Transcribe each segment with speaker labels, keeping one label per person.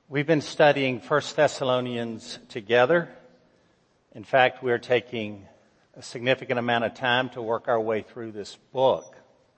Speaker 1: We've been studying 1 Thessalonians together. In fact, we're taking a significant amount of time to work our way through this book.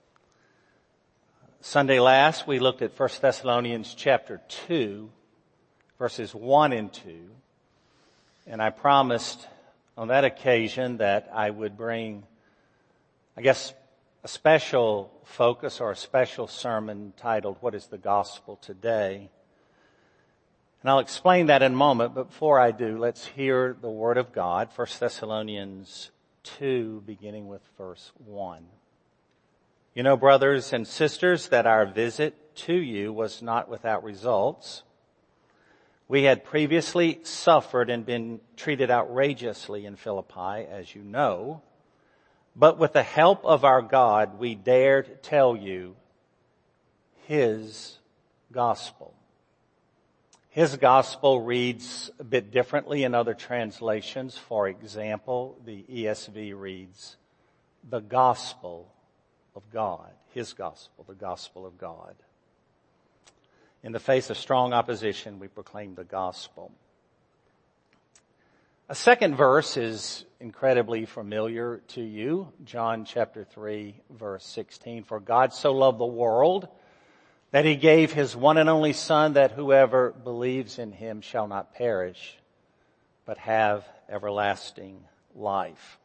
Speaker 1: Sunday last, we looked at 1 Thessalonians chapter 2, verses 1 and 2. And I promised on that occasion that I would bring, a special focus or a special sermon titled, What is the Gospel Today? And I'll explain that in a moment, but before I do, let's hear the Word of God, 1 Thessalonians 2, beginning with verse 1. You know, brothers and sisters, that our visit to you was not without results. We had previously suffered and been treated outrageously in Philippi, as you know, but with the help of our God, we dared tell you His gospel. His gospel reads a bit differently in other translations. For example, the ESV reads, the gospel of God. His gospel, the gospel of God. In the face of strong opposition, we proclaim the gospel. A second verse is incredibly familiar to you. John chapter 3, verse 16. For God so loved the world that He gave His one and only Son, that whoever believes in Him shall not perish, but have everlasting life.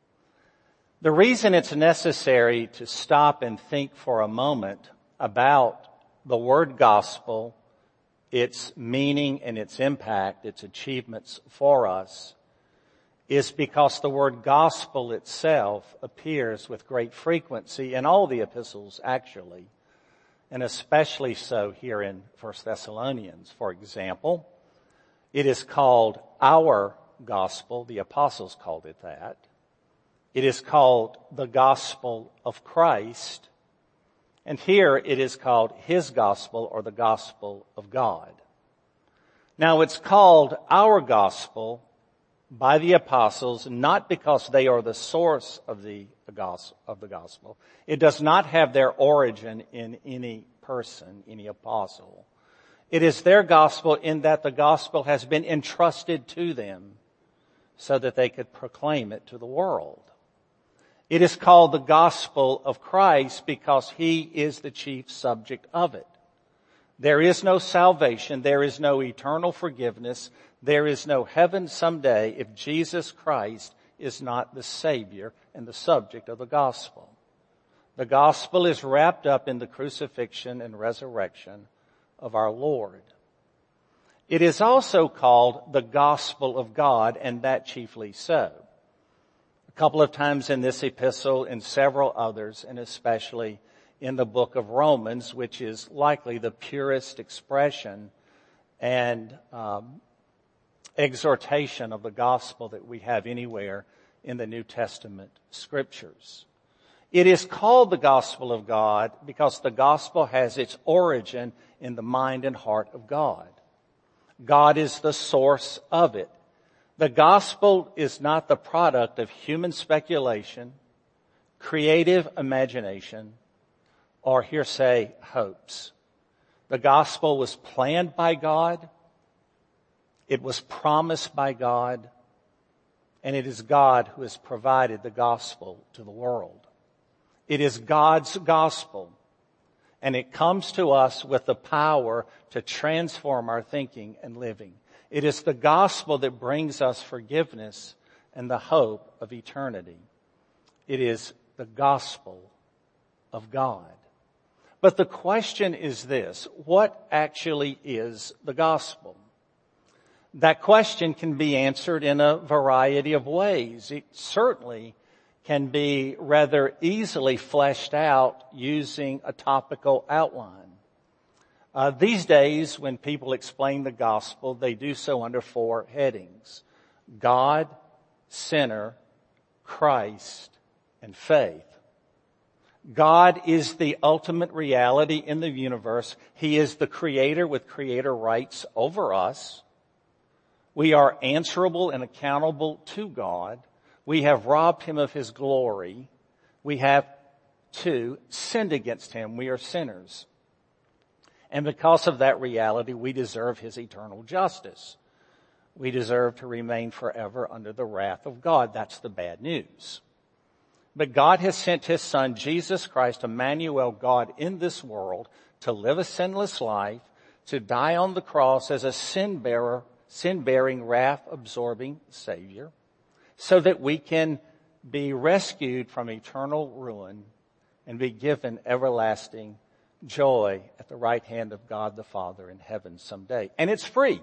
Speaker 1: The reason it's necessary to stop and think for a moment about the word gospel, its meaning and its impact, its achievements for us, is because the word gospel itself appears with great frequency in all the epistles, actually, and especially so here in 1 Thessalonians. For example, it is called our gospel. The apostles called it that. It is called the gospel of Christ. And here it is called His gospel, or the gospel of God. Now, it's called our gospel by the apostles, not because they are the source of the gospel. It does not have their origin in any person, any apostle. It is their gospel in that the gospel has been entrusted to them so that they could proclaim it to the world. It is called the gospel of Christ because He is the chief subject of it. There is no salvation, there is no eternal forgiveness, there is no heaven someday if Jesus Christ is not the Savior and the subject of the gospel. The gospel is wrapped up in the crucifixion and resurrection of our Lord. It is also called the gospel of God, and that chiefly so. A couple of times in this epistle and several others, and especially in the book of Romans, which is likely the purest expression and exhortation of the gospel that we have anywhere in the New Testament scriptures. It is called the gospel of God because the gospel has its origin in the mind and heart of God. God is the source of it. The gospel is not the product of human speculation, creative imagination, or hearsay hopes. The gospel was planned by God. It was promised by God. And it is God who has provided the gospel to the world. It is God's gospel. And it comes to us with the power to transform our thinking and living. It is the gospel that brings us forgiveness and the hope of eternity. It is the gospel of God. But the question is this: what actually is the gospel? That question can be answered in a variety of ways. It certainly can be rather easily fleshed out using a topical outline. These days, when people explain the gospel, they do so under 4 headings: God, sinner, Christ, and faith. God is the ultimate reality in the universe. He is the creator with creator rights over us. We are answerable and accountable to God. We have robbed Him of His glory. We have, 2, sinned against Him. We are sinners. And because of that reality, we deserve his eternal justice. We deserve to remain forever under the wrath of God. That's the bad news. But God has sent his Son, Jesus Christ, Emmanuel, God in this world, to live a sinless life, to die on the cross as a sin-bearing, wrath-absorbing Savior, so that we can be rescued from eternal ruin and be given everlasting joy at the right hand of God the Father in heaven someday. And it's free.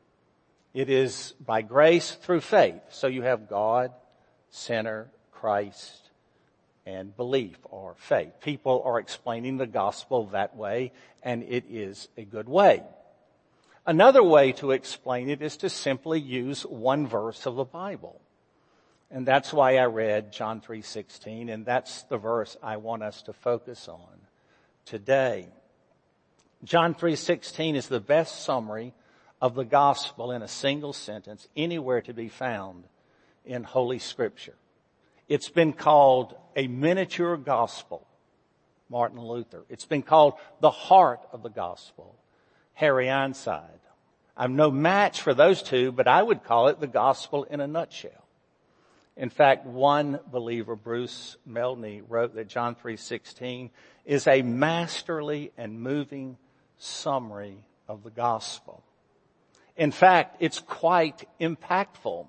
Speaker 1: It is by grace through faith. So you have God, sinner, Christ, and belief or faith. People are explaining the gospel that way, and it is a good way. Another way to explain it is to simply use one verse of the Bible. And that's why I read John 3:16, and that's the verse I want us to focus on today. John 3:16 is the best summary of the gospel in a single sentence anywhere to be found in Holy Scripture. It's been called a miniature gospel, Martin Luther. It's been called the heart of the gospel, Harry Ironside. I'm no match for those two, but I would call it the gospel in a nutshell. In fact, one believer, Bruce Melney, wrote that John 3:16 is a masterly and moving summary of the gospel. In fact, it's quite impactful.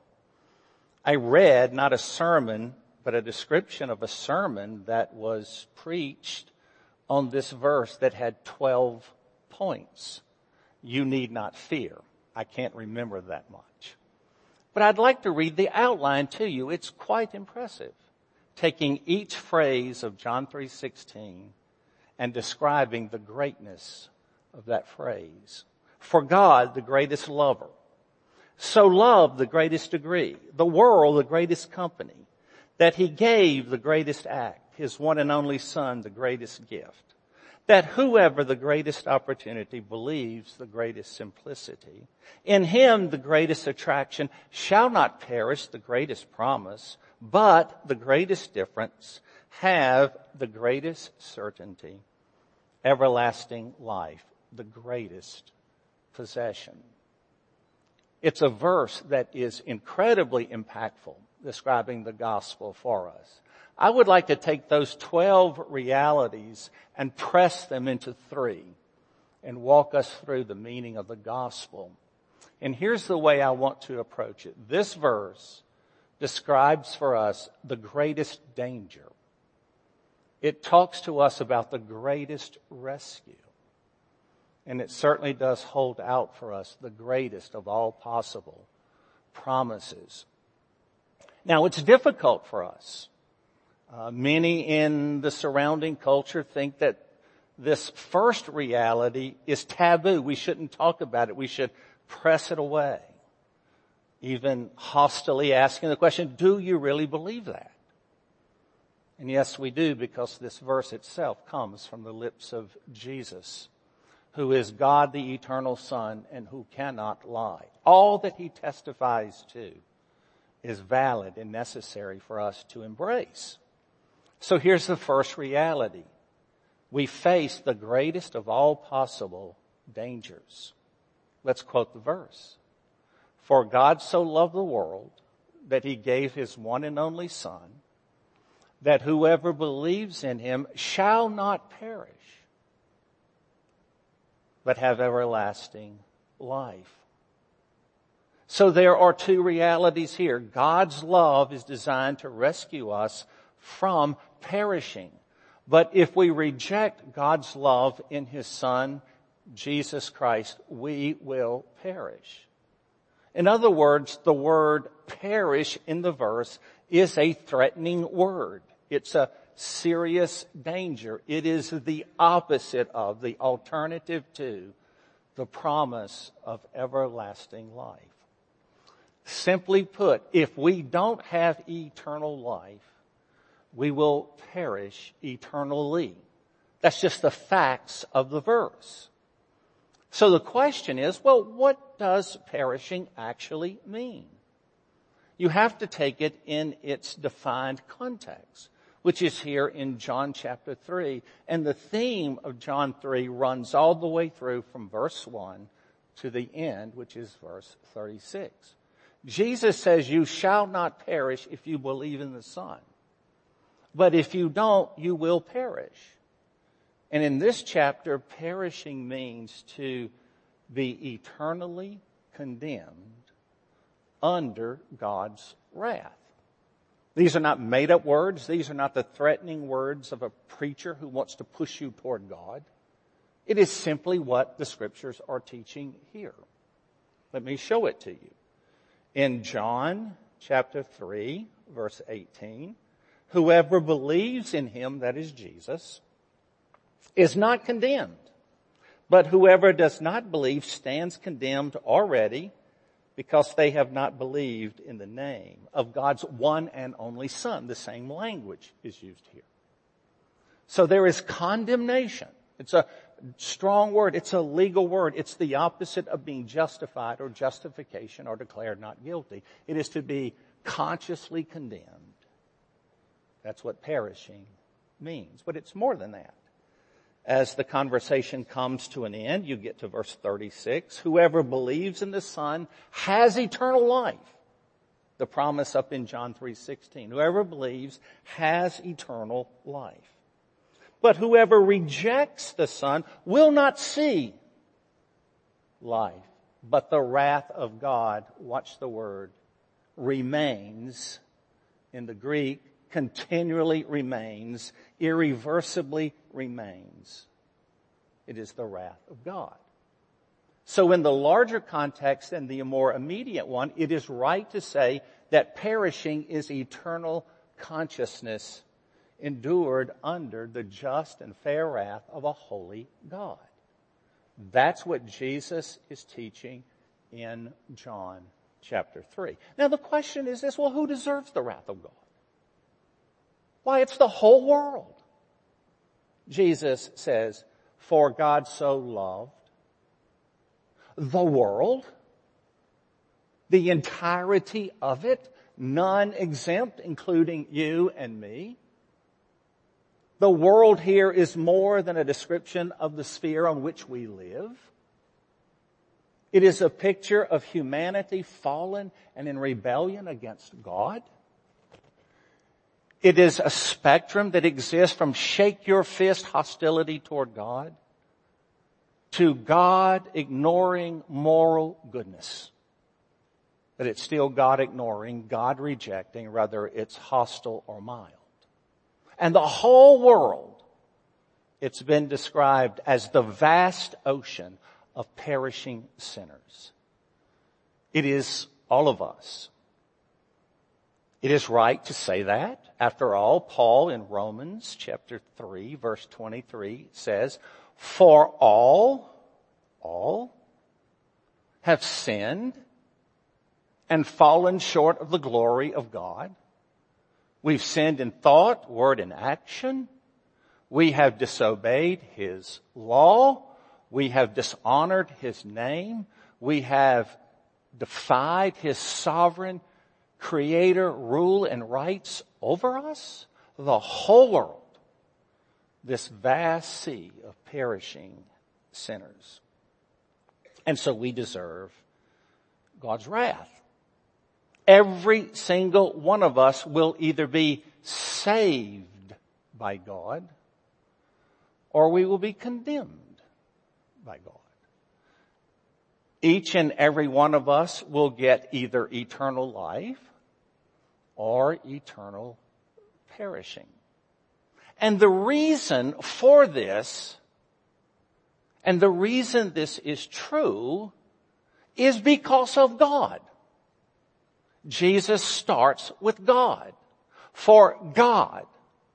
Speaker 1: I read not a sermon, but a description of a sermon that was preached on this verse that had 12 points. You need not fear. I can't remember that much. But I'd like to read the outline to you. It's quite impressive. Taking each phrase of John 3:16 and describing the greatness of that phrase. For God, the greatest lover, so loved the greatest degree, the world the greatest company, that he gave the greatest act, his one and only Son the greatest gift, that whoever the greatest opportunity believes the greatest simplicity, in him the greatest attraction, shall not perish the greatest promise, but the greatest difference, have the greatest certainty, everlasting life, the greatest possession. It's a verse that is incredibly impactful, describing the gospel for us. I would like to take those 12 realities and press them into 3 and walk us through the meaning of the gospel. And here's the way I want to approach it. This verse describes for us the greatest danger. It talks to us about the greatest rescue. And it certainly does hold out for us the greatest of all possible promises. Now, it's difficult for us. Many in the surrounding culture think that this first reality is taboo. We shouldn't talk about it. We should press it away. Even hostilely asking the question, do you really believe that? And yes, we do, because this verse itself comes from the lips of Jesus, who is God the eternal Son and who cannot lie. All that he testifies to is valid and necessary for us to embrace. So here's the first reality. We face the greatest of all possible dangers. Let's quote the verse. For God so loved the world that he gave his one and only Son, that whoever believes in him shall not perish, but have everlasting life. So there are 2 realities here. God's love is designed to rescue us from perishing. But if we reject God's love in his Son, Jesus Christ, we will perish. In other words, the word perish in the verse is a threatening word. It's a serious danger. It is the opposite of, the alternative to, the promise of everlasting life. Simply put, if we don't have eternal life, we will perish eternally. That's just the facts of the verse. So the question is, well, what does perishing actually mean? You have to take it in its defined context. which is here in John chapter 3. And the theme of John 3 runs all the way through from verse 1 to the end, which is verse 36. Jesus says, you shall not perish if you believe in the Son. But if you don't, you will perish. And in this chapter, perishing means to be eternally condemned under God's wrath. These are not made-up words. These are not the threatening words of a preacher who wants to push you toward God. It is simply what the Scriptures are teaching here. Let me show it to you. In John chapter 3, verse 18, whoever believes in him, that is Jesus, is not condemned. But whoever does not believe stands condemned already, because they have not believed in the name of God's one and only Son. The same language is used here. So there is condemnation. It's a strong word. It's a legal word. It's the opposite of being justified or justification or declared not guilty. It is to be consciously condemned. That's what perishing means. But it's more than that. As the conversation comes to an end, you get to verse 36. Whoever believes in the Son has eternal life. The promise up in John 3:16. Whoever believes has eternal life. But whoever rejects the Son will not see life, but the wrath of God, watch the word, remains. In the Greek, continually remains, irreversibly remains. It is the wrath of God. So in the larger context and the more immediate one, it is right to say that perishing is eternal consciousness endured under the just and fair wrath of a holy God. That's what Jesus is teaching in John chapter 3. Now the question is this, well, who deserves the wrath of God? Why, it's the whole world. Jesus says, for God so loved the world, the entirety of it, none exempt, including you and me. The world here is more than a description of the sphere on which we live. It is a picture of humanity fallen and in rebellion against God. It is a spectrum that exists from shake your fist hostility toward God to God ignoring moral goodness. But it's still God ignoring, God rejecting, whether it's hostile or mild. And the whole world, it's been described as the vast ocean of perishing sinners. It is all of us. It is right to say that. After all, Paul in Romans chapter 3, verse 23 says, for all have sinned and fallen short of the glory of God. We've sinned in thought, word, and action. We have disobeyed His law. We have dishonored His name. We have defied His sovereign creator rule and rights over us. The whole world, this vast sea of perishing sinners. And so we deserve God's wrath. Every single one of us will either be saved by God or we will be condemned by God. Each and every one of us will get either eternal life or eternal perishing. And the reason for this, and the reason this is true, is because of God. Jesus starts with God. For God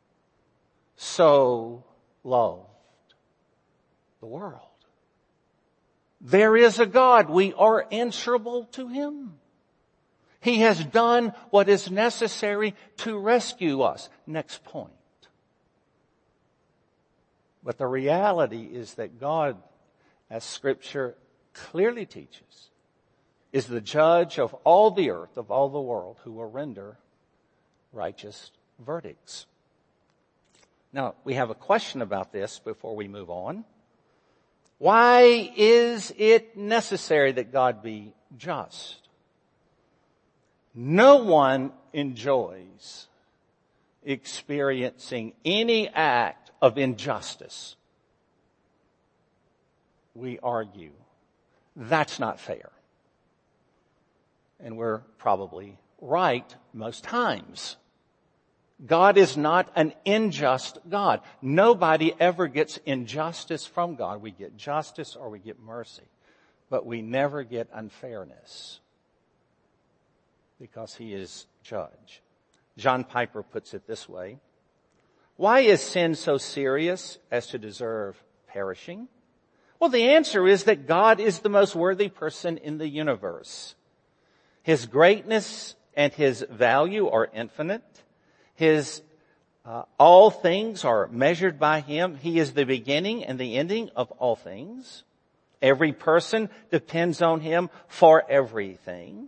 Speaker 1: so loved the world. There is a God. We are answerable to Him. He has done what is necessary to rescue us. Next point. But the reality is that God, as Scripture clearly teaches, is the judge of all the earth, of all the world, who will render righteous verdicts. Now, we have a question about this before we move on. Why is it necessary that God be just? No one enjoys experiencing any act of injustice. We argue that's not fair. And we're probably right most times. God is not an unjust God. Nobody ever gets injustice from God. We get justice or we get mercy. But we never get unfairness because He is judge. John Piper puts it this way. Why is sin so serious as to deserve perishing? Well, the answer is that God is the most worthy person in the universe. His greatness and His value are infinite. All things are measured by Him. He is the beginning and the ending of all things. Every person depends on Him for everything.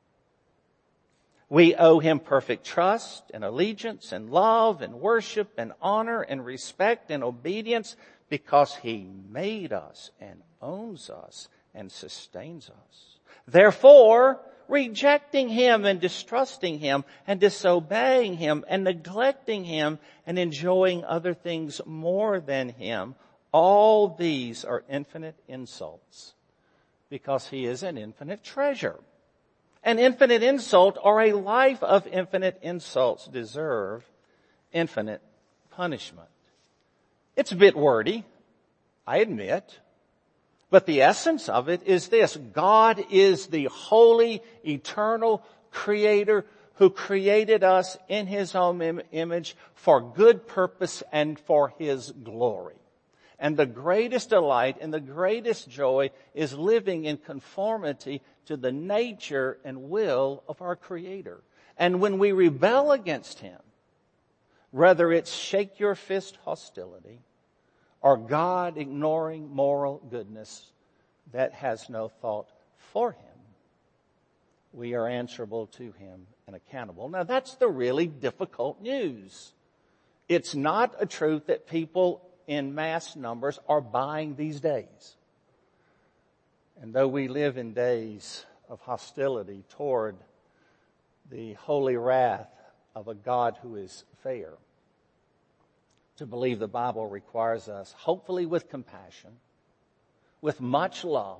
Speaker 1: We owe Him perfect trust and allegiance and love and worship and honor and respect and obedience because He made us and owns us and sustains us. Therefore, rejecting Him and distrusting Him and disobeying Him and neglecting Him and enjoying other things more than Him, all these are infinite insults because He is an infinite treasure. An infinite insult or a life of infinite insults deserve infinite punishment. It's a bit wordy, I admit. But the essence of it is this. God is the holy, eternal Creator who created us in His own image for good purpose and for His glory. And the greatest delight and the greatest joy is living in conformity to the nature and will of our Creator. And when we rebel against Him, whether it's shake your fist hostility or God ignoring moral goodness that has no thought for Him, we are answerable to Him and accountable. Now that's the really difficult news. It's not a truth that people in mass numbers are buying these days. And though we live in days of hostility toward the holy wrath of a God who is fair, to believe the Bible requires us, hopefully with compassion, with much love,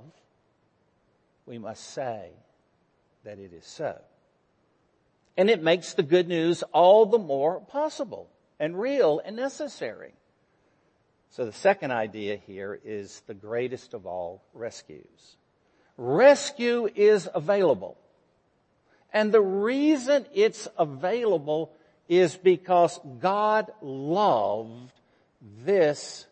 Speaker 1: we must say that it is so. And it makes the good news all the more possible and real and necessary. So the second idea here is the greatest of all rescues. Rescue is available. And the reason it's available is because God loved this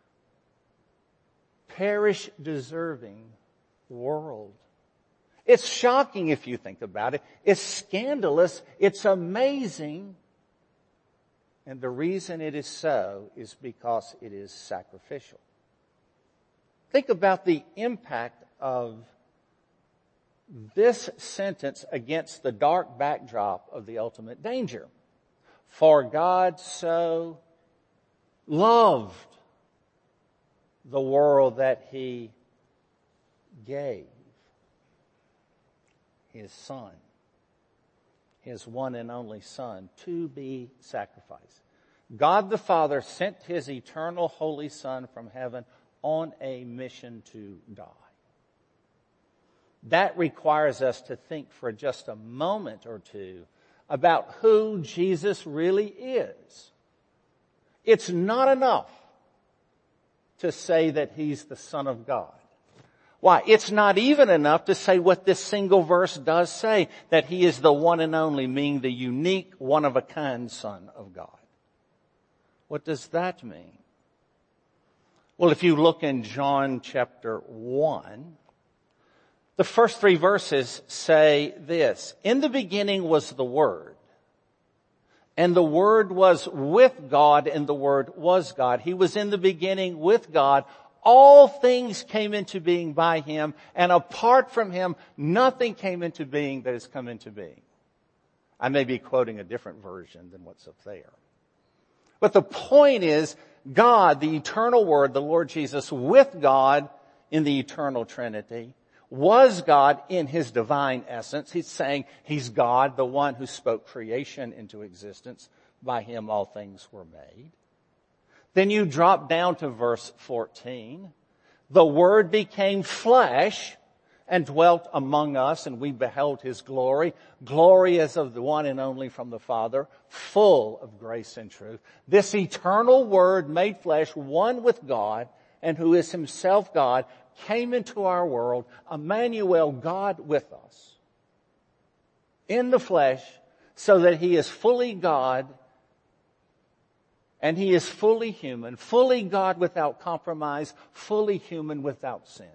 Speaker 1: perish-deserving world. It's shocking if you think about it. It's scandalous. It's amazing. And the reason it is so is because it is sacrificial. Think about the impact of this sentence against the dark backdrop of the ultimate danger. For God so loved the world that He gave His Son, His one and only Son, to be sacrificed. God the Father sent His eternal holy Son from heaven on a mission to die. That requires us to think for just a moment or two about who Jesus really is. It's not enough to say that He's the Son of God. Why? It's not even enough to say what this single verse does say, that He is the one and only, meaning the unique, one-of-a-kind Son of God. What does that mean? Well, if you look in John chapter 1, the first 3 verses say this. In the beginning was the Word, and the Word was with God, and the Word was God. He was in the beginning with God. All things came into being by Him, and apart from Him, nothing came into being that has come into being. I may be quoting a different version than what's up there. But the point is, God, the eternal Word, the Lord Jesus, with God in the eternal Trinity, was God in His divine essence. He's saying He's God, the one who spoke creation into existence. By Him all things were made. Then you drop down to verse 14. The Word became flesh and dwelt among us, and we beheld His glory. Glory as of the one and only from the Father, full of grace and truth. This eternal Word made flesh, one with God, and who is Himself God, came into our world, Emmanuel, God with us, in the flesh, so that He is fully God and He is fully human, fully God without compromise, fully human without sin.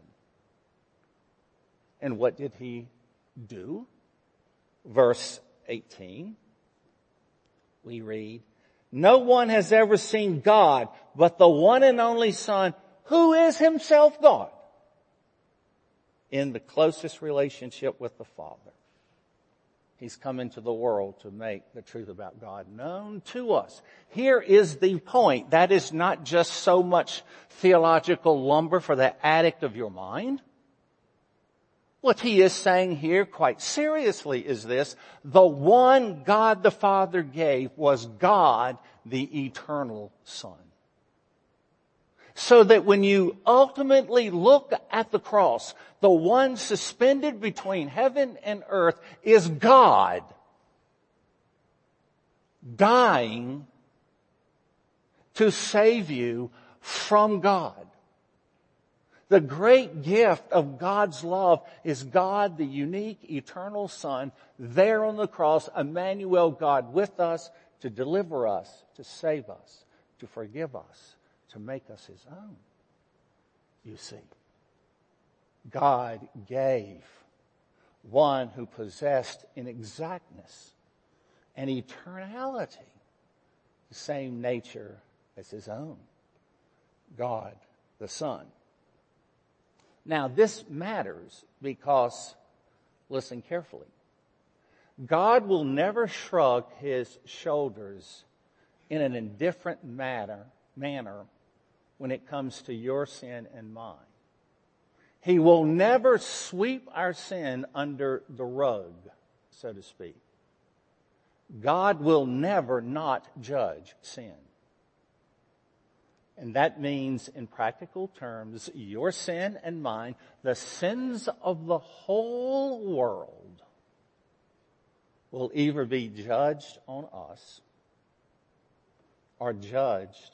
Speaker 1: And what did He do? Verse 18, we read, no one has ever seen God but the one and only Son, who is Himself God, in the closest relationship with the Father. He's come into the world to make the truth about God known to us. Here is the point. That is not just so much theological lumber for the attic of your mind. What he is saying here quite seriously is this: the one God the Father gave was God the eternal Son. So that when you ultimately look at the cross, the one suspended between heaven and earth is God dying to save you from God. The great gift of God's love is God, the unique, eternal Son, there on the cross, Emmanuel, God with us, to deliver us, to save us, to forgive us, to make us His own. You see, God gave one who possessed in exactness and eternality the same nature as His own, God the Son. Now, this matters because, listen carefully, God will never shrug His shoulders in an indifferent manner when it comes to your sin and mine. He will never sweep our sin under the rug, so to speak. God will never not judge sin. And that means, in practical terms, your sin and mine, the sins of the whole world, will either be judged on us or judged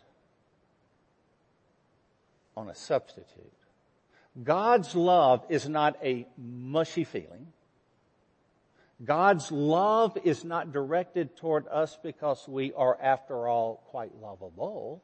Speaker 1: on a substitute. God's love is not a mushy feeling. God's love is not directed toward us because we are, after all, quite lovable.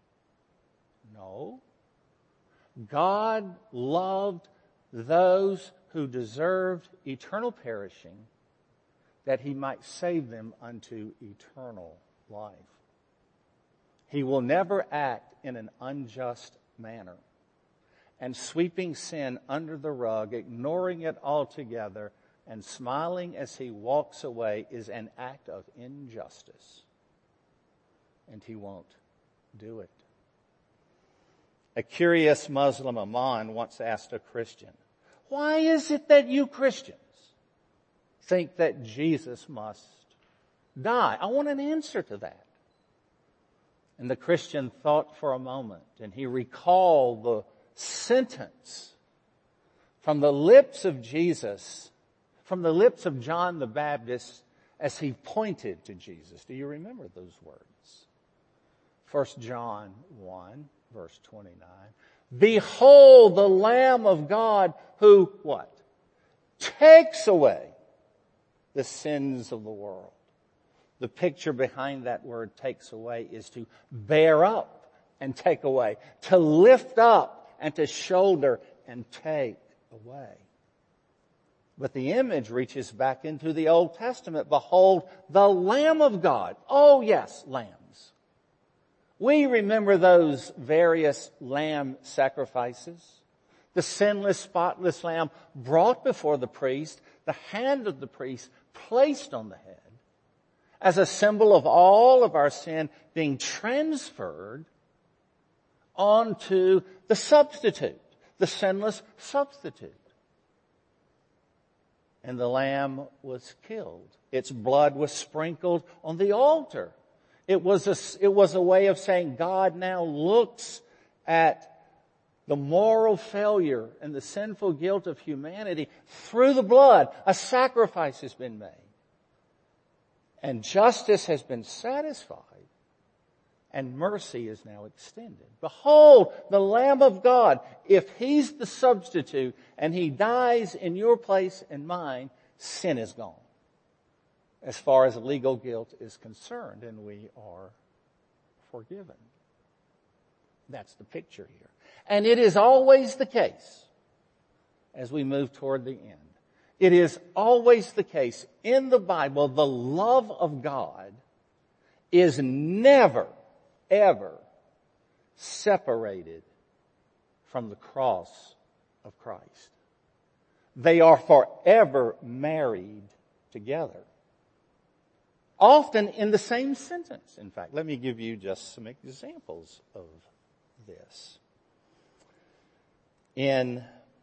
Speaker 1: No. God loved those who deserved eternal perishing, that He might save them unto eternal life. He will never act in an unjust manner. And sweeping sin under the rug, ignoring it altogether, and smiling as He walks away is an act of injustice. And He won't do it. A curious Muslim imam once asked a Christian, why is it that you Christians think that Jesus must die? I want an answer to that. And the Christian thought for a moment, and he recalled the sentence from the lips of Jesus, from the lips of John the Baptist, as he pointed to Jesus. Do you remember those words? 1 John 1, verse 29. Behold the Lamb of God who, what? Takes away the sins of the world. The picture behind that word takes away is to bear up and take away, to lift up and to shoulder and take away. But the image reaches back into the Old Testament. Behold, the Lamb of God. Oh yes, lambs. We remember those various lamb sacrifices. The sinless, spotless lamb brought before the priest, the hand of the priest placed on the head. as a symbol of all of our sin being transferred onto the substitute, the sinless substitute. And the lamb was killed. Its blood was sprinkled on the altar. It was a way of saying God now looks at the moral failure and the sinful guilt of humanity through the blood. A sacrifice has been made. And justice has been satisfied. And mercy is now extended. Behold, the Lamb of God. If He's the substitute and He dies in your place and mine, sin is gone. As far as legal guilt is concerned, and we are forgiven. That's the picture here. And it is always the case as we move toward the end. It is always the case in the Bible, the love of God is never, ever separated from the cross of Christ. They are forever married together. Often in the same sentence. In fact, let me give you just some examples of this. In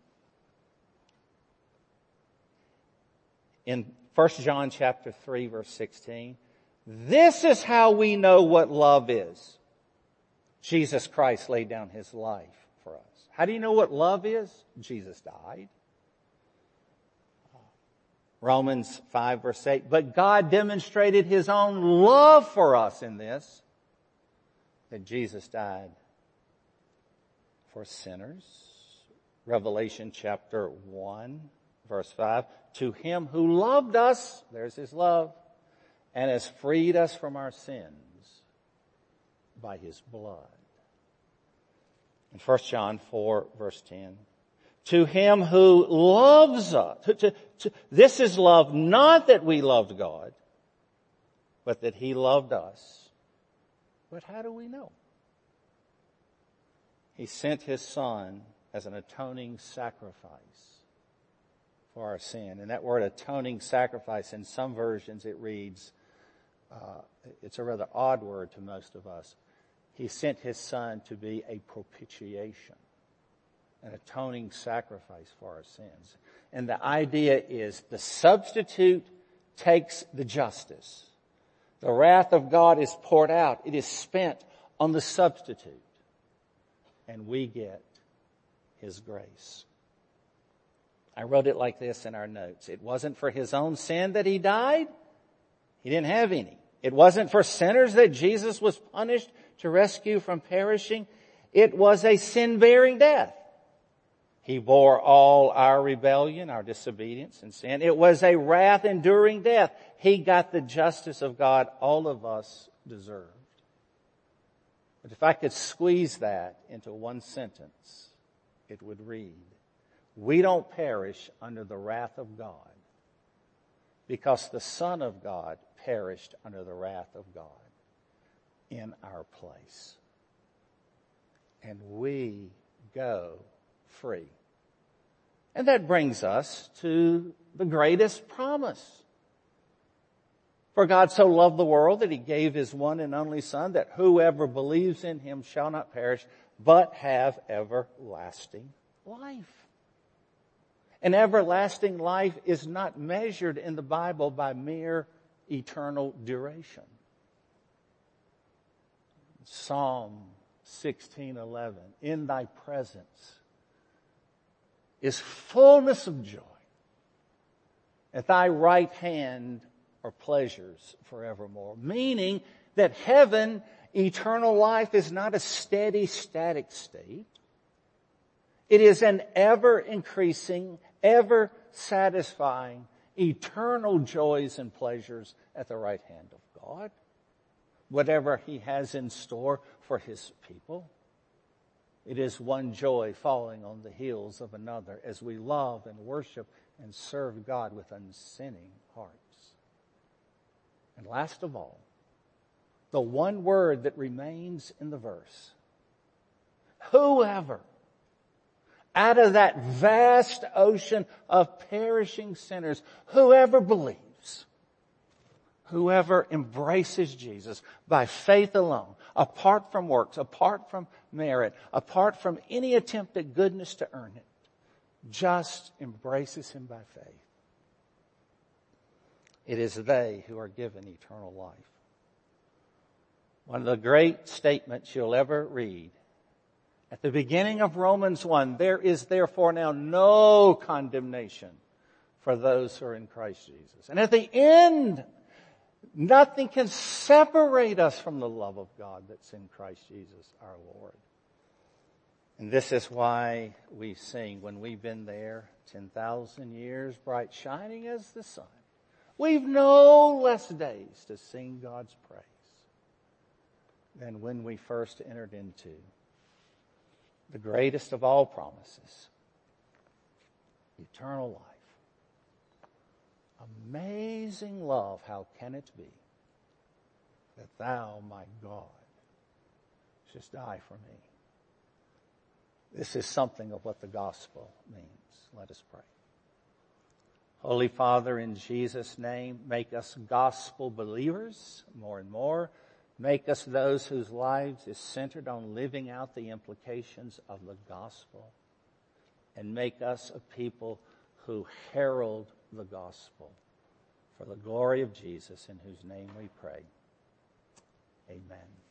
Speaker 1: 1 John chapter 3 verse 16, this is how we know what love is. Jesus Christ laid down His life for us. How do you know what love is? Jesus died. Romans 5 verse 8, but God demonstrated His own love for us in this, that Jesus died for sinners. Revelation chapter 1 verse 5, to Him who loved us, there's His love, and has freed us from our sins by His blood. In 1 John 4 verse 10, to Him who loves us. This is love, not that we loved God, but that He loved us. But how do we know? He sent His Son as an atoning sacrifice for our sin. And that word atoning sacrifice, in some versions it reads, it's a rather odd word to most of us. He sent His Son to be a propitiation, an atoning sacrifice for our sins. And the idea is the substitute takes the justice. The wrath of God is poured out. It is spent on the substitute. And we get His grace. I wrote it like this in our notes. It wasn't for His own sin that He died. He didn't have any. It wasn't for sinners that Jesus was punished to rescue from perishing. It was a sin-bearing death. He bore all our rebellion, our disobedience and sin. It was a wrath-enduring death. He got the justice of God all of us deserved. But if I could squeeze that into one sentence, it would read, we don't perish under the wrath of God because the Son of God perished under the wrath of God in our place. And we go free. And that brings us to the greatest promise. For God so loved the world that He gave His one and only Son, that whoever believes in Him shall not perish, but have everlasting life. And everlasting life is not measured in the Bible by mere eternal duration. Psalm 16:11, in Thy presence is fullness of joy. At Thy right hand are pleasures forevermore. Meaning that heaven, eternal life, is not a steady, static state. It is an ever-increasing, ever-satisfying, eternal joys and pleasures at the right hand of God. Whatever He has in store for His people. It is one joy falling on the heels of another as we love and worship and serve God with unsinning hearts. And last of all, the one word that remains in the verse. Whoever, out of that vast ocean of perishing sinners, whoever believes, Whoever embraces Jesus by faith alone, apart from works, apart from merit, apart from any attempt at goodness to earn it, just embraces him by faith. It is they who are given eternal life. One of the great statements you'll ever read at the beginning of Romans 1, there is therefore now no condemnation for those who are in Christ Jesus. And at the end, nothing can separate us from the love of God that's in Christ Jesus our Lord. And this is why we sing, when we've been there 10,000 years, bright shining as the sun, we've no less days to sing God's praise than when we first entered into the greatest of all promises, eternal life. Amazing love, how can it be that thou, my God, shouldst die for me? This is something of what the gospel means. Let us pray. Holy Father, in Jesus' name, make us gospel believers more and more. Make us those whose lives is centered on living out the implications of the gospel. And make us a people who herald the gospel for the glory of Jesus, in whose name we pray. Amen.